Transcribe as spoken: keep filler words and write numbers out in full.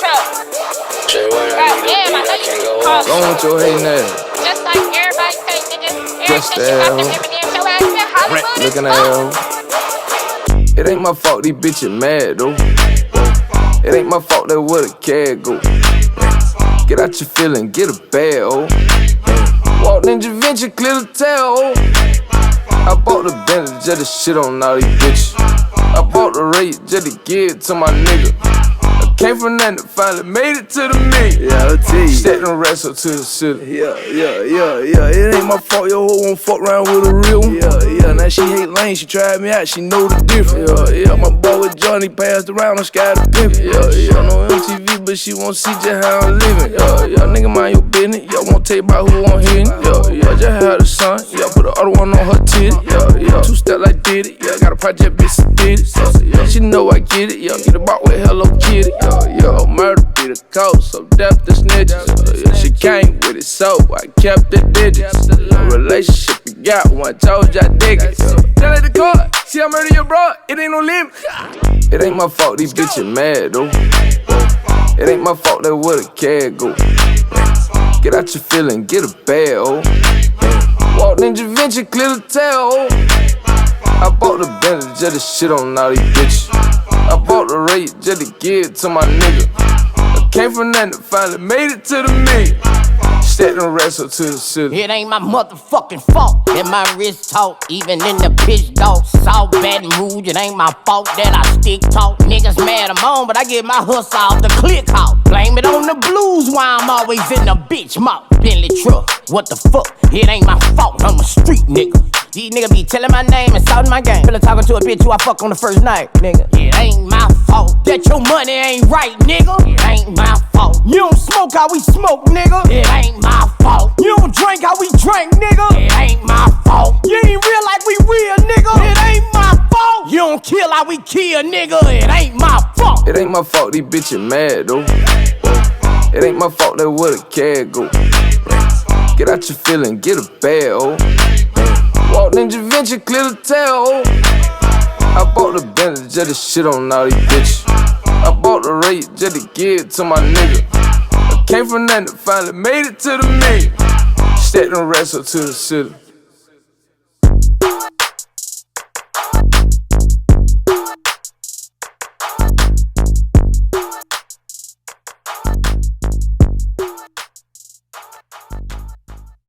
truck. God damn, I know you can call me. Go on with your hating ass. Just like everybody say, nigga. Just Every that shit you got to live in your ass in Hollywood. Looking at her. It ain't my fault these bitches mad though. It ain't my fault that where the cat go. Get out your feeling, get a bag, oh. Walked in Javinci, clear the tail, oh. I bought the Bentley just to shit on all these bitches. I bought the rate just to give it to my nigga. I came from nothing, finally made it to the million. Yeah, I'll tell you. Stepped and wrestled to the city. Yeah, yeah, yeah, yeah. It ain't my fault your hoe won't fuck around with a real one. Yeah, yeah. Now she hate lane, she tried me out, she know the difference. Yeah, yeah. My boy with Johnny passed around on Sky the Pimp. Yeah, yeah. No M T V, but she won't see just how I'm living. Yeah, yeah. Nigga mind your business. Yeah, won't tell you about who I'm hitting. Yeah, yeah. Just had a son. Yeah, put the other one on her titty. Yeah, yeah. Two step like did it. Yeah, got a project bitch did it. Yeah, yeah. She know I get it. Yeah, get a box with Hello Kitty. Yeah, yeah. Murder be the code, so death the snitches. Yeah, yeah. She came with it, so I kept the digits. A relationship we got, one told you I dig it. Tell her the court, see I murder your bro, it ain't no limit. It ain't my fault these bitches mad though. It ain't my fault that where the cat go. Get out your feeling, get a bag, oh. Walked in Javinci, clear the tail, oh. I bought the Bentley just to shit on all these bitches. I bought the rate just to give it to my nigga. I came from nothing, finally made it to the million. Stepped and wrestled to the city. It ain't my motherfucking fault that my wrist talk, even in the bitch dog. Saw bad mood, it ain't my fault that I stick talk. Niggas mad I'm on, but I get my hustle off the click out. Blame it on the blues, why I'm always in the bitch mouth. Bentley truck, what the fuck? It ain't my fault, I'm a street nigga. These niggas be telling my name and shouting my game. Feel like talking to a bitch who I fuck on the first night, nigga. It ain't my fault that your money ain't right, nigga. It ain't my fault. You don't smoke how we smoke, nigga. It ain't my fault. You don't drink how we drink, nigga. It ain't my fault. You ain't real like we real, nigga. It ain't my fault. You don't kill how we kill, nigga. It ain't my fault. It ain't my fault these bitches mad though. It ain't my fault that where the cat go. Get out your feeling, get a bag, oh. Walked in Javinci, clear the tail, oh. I bought the Bentley just to shit on all these bitches. I bought the rate just to give it to my nigga. I came from nothing, finally made it to the million. Stepped and wrestled to the city.